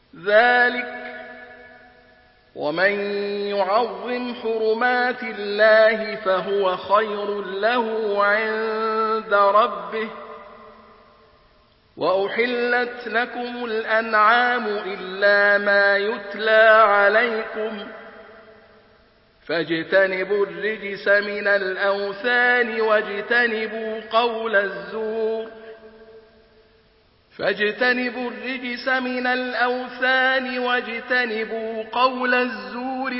ذلك ومن يعظم حرمات الله فهو خير له عند ربه وأحلت لكم الأنعام إلا ما يتلى عليكم فاجتنبوا الرجس من الأوثان واجتنبوا قول الزور